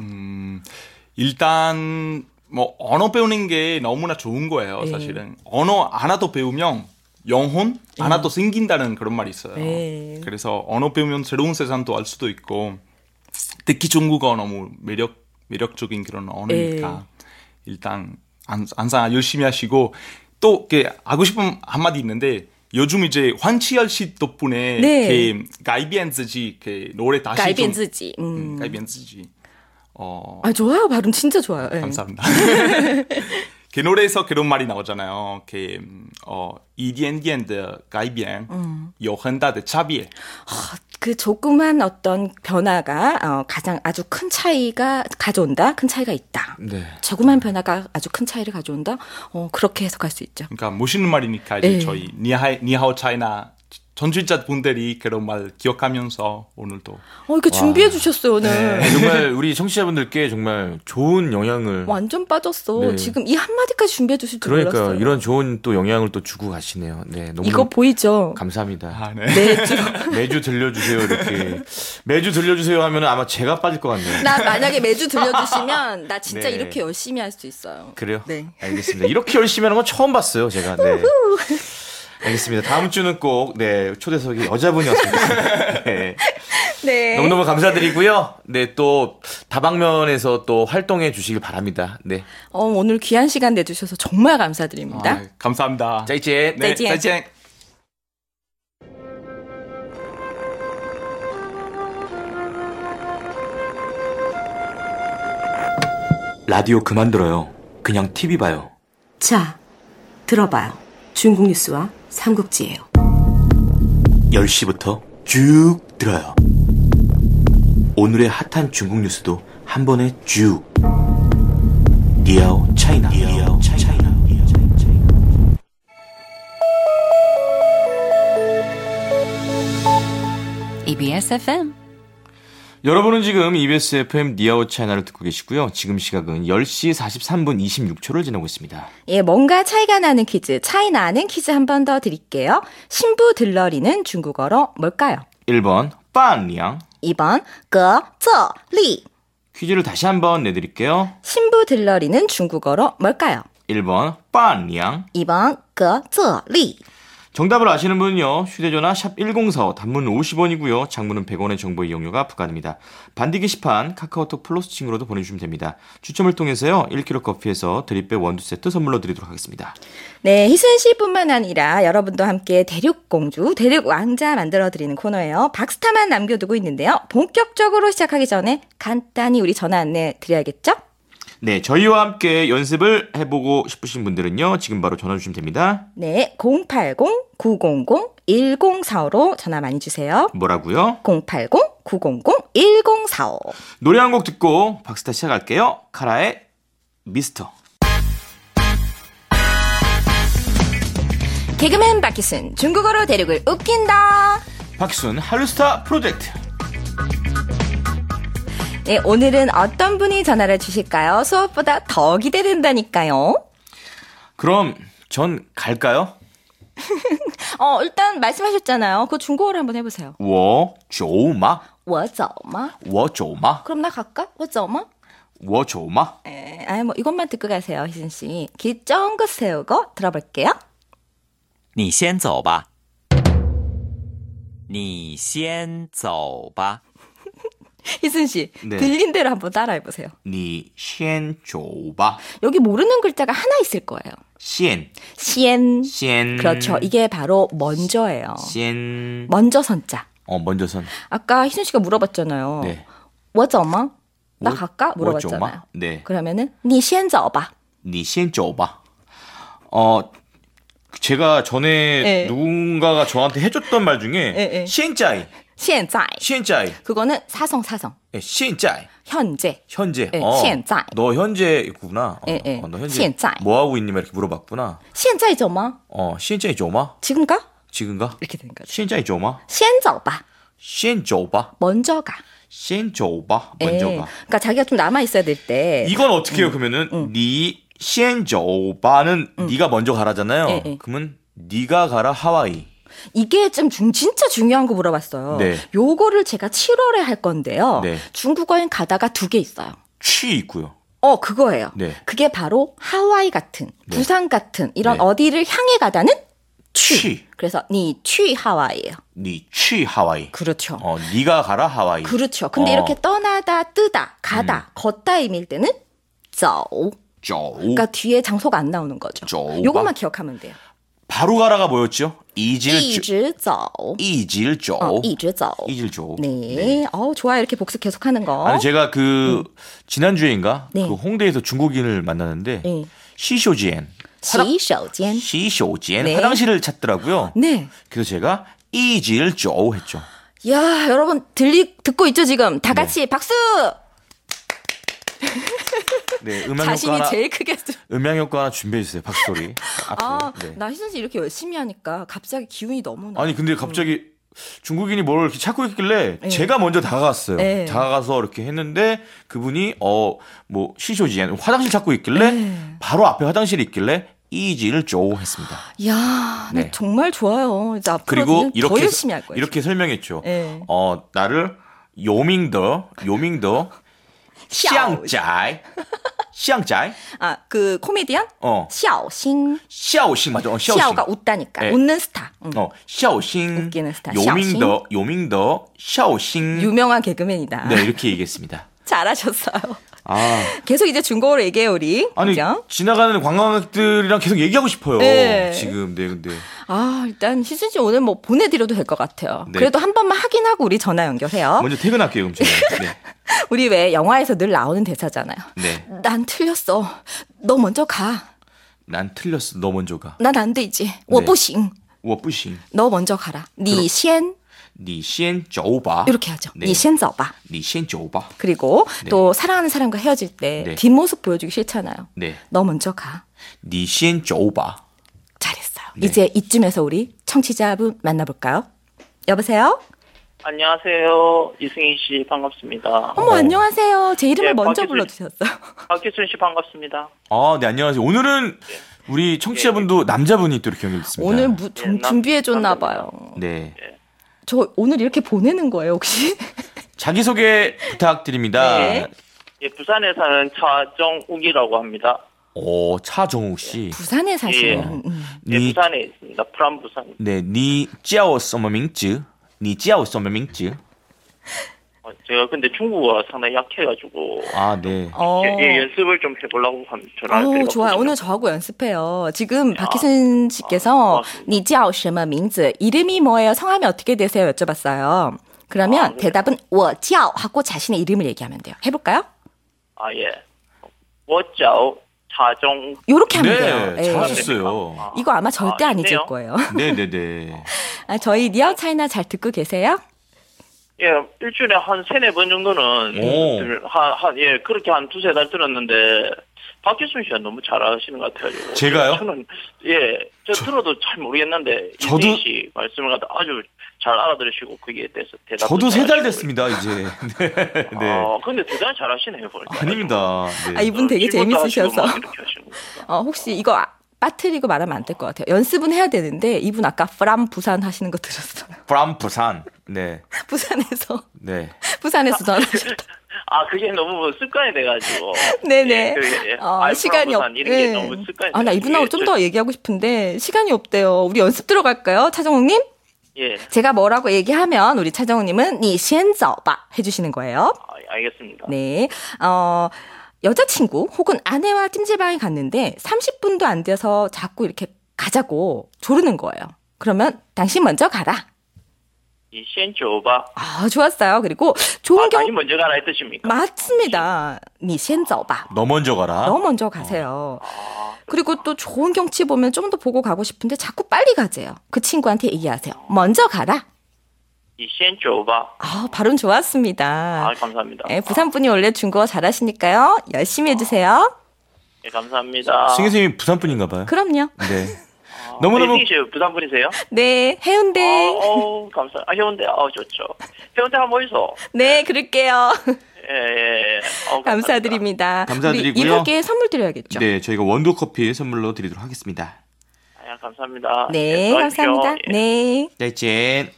일단 언어 배우는 게 너무나 좋은 거예요. 사실은 언어 하나도 배우면 영혼 하나도 생긴다는 그런 말이 있어요. 그래서 언어 배우면 새로운 세상도 알 수도 있고 특히 중국어 너무 매력적인 그런 언어니까 일단 항상 열심히 하시고 또 하고 싶은 한마디 있는데 요즘 이제 황치열 씨 덕분에 가이비엔즈지 노래 다시 가이비엔즈지. 가이비엔즈지. 좋아요. 발음 진짜 좋아요. 감사합니다. 그 노래에서 그런 말이 나오잖아요.一点点的改变有很大的差别. 그 조그만 어떤 변화가 가장 아주 큰 차이가 가져온다. 큰 차이가 있다. 네. 조그만 변화가 아주 큰 차이를 가져온다. 그렇게 해석할 수 있죠. 그러니까 멋있는 말이니까 이제 저희 니하오 차이나 전주자 분들이 그런 말 기억하면서 오늘도 이렇게 준비해 주셨어요 오늘. 네, 정말 우리 청취자분들께 정말 좋은 영향을 완전 빠졌어. 지금 이 한마디까지 준비해 주실 줄 몰랐어요. 그러니까 이런 좋은 또 영향을 또 주고 가시네요. 네, 너무 이거 보이죠? 감사합니다. 매주 들려주세요 이렇게 매주 들려주세요 하면 아마 제가 빠질 것 같네요. 나 만약에 매주 들려주시면 나 진짜 이렇게 열심히 할 수 있어요. 그래요? 네. 알겠습니다. 이렇게 열심히 하는 건 처음 봤어요 제가. 네. 알겠습니다. 다음 주는 꼭 초대석이 여자분이었습니다. 네. 너무너무 감사드리고요. 네, 또 다방면에서 또 활동해 주시길 바랍니다. 네. 오늘 귀한 시간 내주셔서 정말 감사드립니다. 감사합니다. 再见. 네, 再见. 라디오 그만 들어요. 그냥 TV 봐요. 자, 들어봐요. 중국 뉴스와 삼국지예요. 10시부터 쭉 들어요. 오늘의 핫한 중국 뉴스도 한 번에 쭉. 니아오 차이나. 니아오 차이나. EBS FM. 여러분은 지금 EBS FM 니아오 차이나를 듣고 계시고요. 지금 시각은 10시 43분 26초를 지나고 있습니다. 예, 뭔가 차이가 나는 퀴즈, 차이 나는 퀴즈 한 번 더 드릴게요. 신부 들러리는 중국어로 뭘까요? 1번 빤량. 2번 거这里. 퀴즈를 다시 한번 내드릴게요. 신부 들러리는 중국어로 뭘까요? 1번 빤량. 2번 个这里. 정답을 아시는 분은요. 휴대전화 샵 1045 단문 50원이고요. 장문은 100원의 정보 이용료가 부과됩니다. 반디 게시판 카카오톡 플러스 친구로도 보내주시면 됩니다. 추첨을 통해서요. 1kg 커피에서 드립백 원두 세트 선물로 드리도록 하겠습니다. 네, 희순 씨뿐만 아니라 여러분도 함께 대륙공주, 대륙왕자 만들어드리는 코너예요. 박스타만 남겨두고 있는데요. 본격적으로 시작하기 전에 간단히 우리 전화 안내 드려야겠죠? 네, 저희와 함께 연습을 해보고 싶으신 분들은요. 지금 바로 전화 주시면 됩니다. 네, 080-900-1045로 전화 많이 주세요. 뭐라고요? 080-900-1045. 노래 한 곡 듣고 박스타 시작할게요. 카라의 미스터. 개그맨 박희순, 중국어로 대륙을 웃긴다. 박희순 할루스타 프로젝트. 네, 오늘은 어떤 분이 전화를 주실까요? 수업보다 더 기대된다니까요. 그럼 전 갈까요? 일단 말씀하셨잖아요. 그거 중국어로 한번 해보세요. 我走吗? 我走吗? 我走吗? 그럼 나 갈까? 我走吗? 我走吗? 뭐 이것만 듣고 가세요, 희순 씨. 귀 쫑긋 세우고 들어볼게요. 你先走吧你先走吧 희순 씨, 네. 들린 대로 한번 따라해보세요. 你先走吧. 여기 모르는 글자가 하나 있을 거예요. 先. 시엔. 先. 그렇죠. 이게 바로 먼저예요. 先. 먼저 선자. 먼저 선. 아까 희순 씨가 물어봤잖아요. 네. 我走吗? 나 워- 갈까? 물어봤잖아요. 我走吗? 네. 그러면은 你先走吧. 你先走吧. 제가 전에 네. 누군가가 저한테 해줬던 말 중에 네. 现在, 现在. 现在, 그거는 사성. 现在. 현재. 현재. 네, 现在. 너 현재 있구나. 네, 네. 너 현재 现在. 뭐 하고 있니? 이렇게 물어봤구나. 现在走吗? 现在走吗? 지금가? 지금가? 이렇게 되는 거죠. 现在走吗? 先走吧. 先走吧. 먼저 가. 先走吧. 먼저 가. 그러니까 자기가 좀 남아 있어야 될 때. 이건 어떻게 해요? 그러면은 니先走吧는 네가 먼저 가라잖아요. 네, 네. 그러면 네가 가라 하와이. 이게 좀 진짜 중요한 거 물어봤어요. 네. 요거를 제가 7월에 할 건데요. 네. 중국어엔 가다가 두 개 있어요. 취 있고요. 그거예요. 네. 그게 바로 하와이 같은, 네. 부산 같은 이런 네. 어디를 향해 가다는 취. 취. 그래서 니 취 하와이예요. 니 취 하와이. 그렇죠. 네가 가라 하와이. 그렇죠. 근데 이렇게 떠나다, 뜨다, 가다, 걷다 임일 때는 走. 走. 그러니까 뒤에 장소가 안 나오는 거죠. 走吧. 요것만 기억하면 돼요. 바로 가라가 뭐였죠? 一直走. 一直走. 一直走. 一直走. 네. 좋아요. 이렇게 복습 계속 하는 거. 아니 제가 지난주에인가 네. 그 홍대에서 중국인을 만났는데 네. 시쇼지엔 洗手间. 시쇼지엔 네. 화장실을 찾더라고요. 네. 그래서 제가 이질조 했죠. 야, 여러분 듣고 있죠, 지금? 다 같이 박수! 네, 음향 자신이 효과 하나, 제일 크게 음향 효과 하나 준비해 주세요. 박수 소리. 앞으로. 네. 나 희순 씨 이렇게 열심히 하니까 갑자기 기운이 너무 나. 아니 근데 갑자기 중국인이 뭘 이렇게 찾고 있길래 네. 제가 먼저 다가갔어요. 네. 다가가서 이렇게 했는데 그분이 뭐 시쇼지엔 화장실 찾고 있길래 바로 앞에 화장실이 있길래 이질조 했습니다. 야, 네. 정말 좋아요. 이제 그리고 앞으로는 이렇게 더 열심히 할 거예요. 이렇게 설명했죠. 네. 나를 요밍더 샹짜이 샹짜이 그 코미디언? 샤오싱. 샤오싱 맞아. 샤오싱. 샤오가 웃다니까. 네. 웃는 스타. 샤오싱. 웃기는 스타. 요밍더 샤오싱. 유명한 개그맨이다. 네, 이렇게 얘기했습니다. 잘하셨어요. 아, 계속 이제 중국어로 얘기해요, 우리. 아니 그죠? 지나가는 관광객들이랑 계속 얘기하고 싶어요. 네. 지금 네 근데 일단 희순 씨 오늘 뭐 보내드려도 될 것 같아요. 네. 그래도 한 번만 확인하고 우리 전화 연결해요. 먼저 퇴근할게요, 그럼 저는. 네. 우리 왜 영화에서 늘 나오는 대사잖아요. 네. 난 틀렸어. 너 먼저 가. 난 틀렸어. 너 먼저 가. 난 안 되지. 我不行. 我不行. 너 먼저 가라. 你先. 你先走吧. 이렇게 하죠. 네. 你先走吧. 你先走吧. 그리고 네. 또 사랑하는 사람과 헤어질 때 네. 뒷모습 보여주기 싫잖아요. 네. 너 먼저 가. 你先走吧. 잘했어요. 네. 이제 이쯤에서 우리 청취자분 만나볼까요? 여보세요? 안녕하세요. 이승희 씨 반갑습니다. 어머 안녕하세요. 제 이름을 네, 먼저 박희순 불러주셨어요. 박기순 씨 반갑습니다. 아, 네, 안녕하세요. 오늘은 우리 청취자분도 남자분이 또 이렇게 연결됐습니다. 오늘 네, 준비해줬나 남자입니다. 봐요. 네. 저 오늘 이렇게 보내는 거예요 혹시? 자기소개 부탁드립니다. 네. 예, 부산에 사는 차정욱이라고 합니다. 차정욱 씨. 부산에 사시는. 예, 니, 부산에 있습니다. 프람 부산. 네, 你叫我什么名字?你叫我什么名字? 제가 근데 중국어가 상당히 약해가지고 아, 네. 연습을 좀 해보려고 전화를 드려봤거든요. 좋아요. 오늘 저하고 연습해요. 지금 박희순 씨께서 你叫什么名字? 이름이 뭐예요? 성함이 어떻게 되세요? 여쭤봤어요. 그러면 대답은 我叫 하고 자신의 이름을 얘기하면 돼요. 해볼까요? 예. 我叫차정욱. 이렇게 하면 네, 돼요. 예. 잘하셨어요. 이거 아마 절대 안 잊을 쉽네요. 거예요. 네네네. 저희 니아우 차이나 잘 듣고 계세요? 예, 일주일에 한 3-4번 정도는 그렇게 한 2-3달 들었는데 박기순 씨가 너무 잘하시는 것 같아가지고. 제가요? 저는 저 들어도 잘 모르겠는데 저도- 이승희 씨 말씀을 갖다 아주 잘 알아들으시고 거기에 대해서 대답. 저도 3달 됐습니다, 이제. 네. 네. 근데 대단히 잘하시네요. 보니까. 아닙니다. 네. 이분 되게 키보드 하시고 재밌으셔서. 막 이렇게 하시는 거니까. 혹시 이거 빠뜨리고 말하면 안 될 것 같아요. 연습은 해야 되는데 이분 아까 프람 부산 하시는 거 들었어요. from 부산. 네. 부산에서 네. 전화하셨다. 그게 너무 습관이 돼가지고. 네네. 시간이 이런 게 너무 습관이. 나 이분하고 좀 더 얘기하고 싶은데 시간이 없대요. 우리 연습 들어갈까요, 차정욱님? 예. 제가 뭐라고 얘기하면 우리 차정욱님은 你先走吧 해주시는 거예요. 알겠습니다. 네. 여자친구 혹은 아내와 찜질방에 갔는데 30분도 안 돼서 자꾸 이렇게 가자고 조르는 거예요. 그러면 당신 먼저 가라. 你先走吧. 좋았어요. 그리고 좋은 당신 먼저 가라 이 뜻입니까? 맞습니다. 你先走吧. 너 먼저 가라. 너 먼저 가세요. 그리고 또 좋은 경치 보면 좀 더 보고 가고 싶은데 자꾸 빨리 가재요. 그 친구한테 얘기하세요. 먼저 가라. 你先走吧. 발음 좋았습니다. 감사합니다. 네, 부산 분이 원래 중국어 잘하시니까요. 열심히 해주세요. 네, 감사합니다. 승희 선생님 부산 분인가 봐요. 그럼요. 네. 너무너무 이승희 씨 부산 분이세요? 네, 해운대. 감사. 해운대. 좋죠. 해운대 한번 있어. 네, 그럴게요. 예. 감사드립니다. 감사드리고요. 우리 이분께 선물 드려야겠죠. 네, 저희가 원두 커피 선물로 드리도록 하겠습니다. 감사합니다. 네, 감사합니다. 네. 네,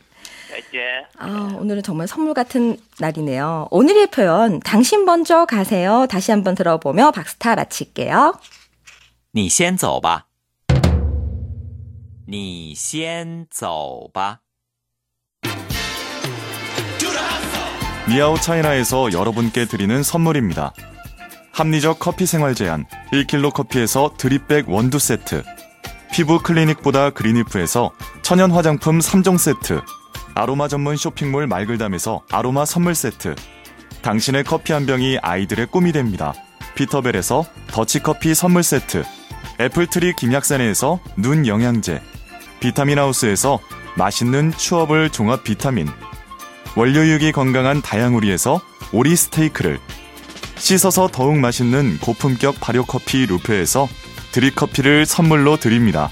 오늘은 정말 선물 같은 날이네요. 오늘의 표현, 당신 먼저 가세요. 다시 한번 들어보며 박스타 마칠게요. 你先走吧. 你先走吧. 니아오 차이나에서 여러분께 드리는 선물입니다. 합리적 커피 생활 제한 1kg 커피에서 드립백 원두 세트, 피부 클리닉보다 그린이프에서 천연 화장품 3종 세트, 아로마 전문 쇼핑몰 말글담에서 아로마 선물 세트, 당신의 커피 한 병이 아이들의 꿈이 됩니다. 피터벨에서 더치커피 선물 세트, 애플트리 김약산에서 눈 영양제, 비타민하우스에서 맛있는 추어블 종합 비타민, 원료육이 건강한 다양우리에서 오리 스테이크를, 씻어서 더욱 맛있는 고품격 발효커피 루페에서 드립커피를 선물로 드립니다.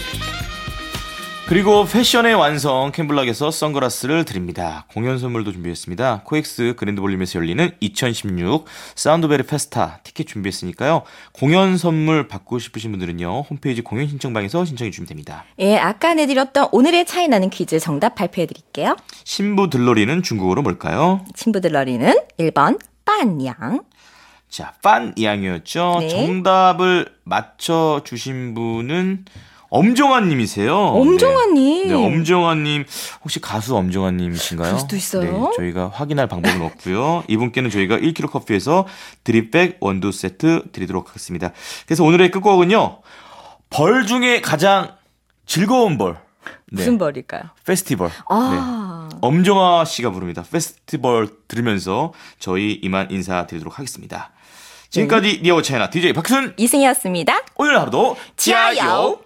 그리고 패션의 완성 캠블락에서 선글라스를 드립니다. 공연 선물도 준비했습니다. 코엑스 그랜드 볼륨에서 열리는 2016 사운드베리 페스타 티켓 준비했으니까요. 공연 선물 받고 싶으신 분들은요. 홈페이지 공연 신청방에서 신청해 주시면 됩니다. 예, 아까 내드렸던 오늘의 차이 나는 퀴즈 정답 발표해 드릴게요. 신부 들러리는 중국어로 뭘까요? 신부들러리는 1번 빤양. 자, 빤양이었죠. 네. 정답을 맞춰주신 분은 엄정화님이세요. 엄정화님. 네, 엄정화님 혹시 가수 엄정화님이신가요? 그럴 수도 있어요. 네, 저희가 확인할 방법은 없고요. 이분께는 저희가 1kg 커피에서 드립백 원두 세트 드리도록 하겠습니다. 그래서 오늘의 끝곡은요. 벌 중에 가장 즐거운 벌. 네. 무슨 벌일까요? 페스티벌. 아. 네. 엄정화 씨가 부릅니다. 페스티벌 들으면서 저희 이만 인사드리도록 하겠습니다. 지금까지 니아오 차이나 DJ 박순 이승이었습니다. 오늘 하루도 지아요.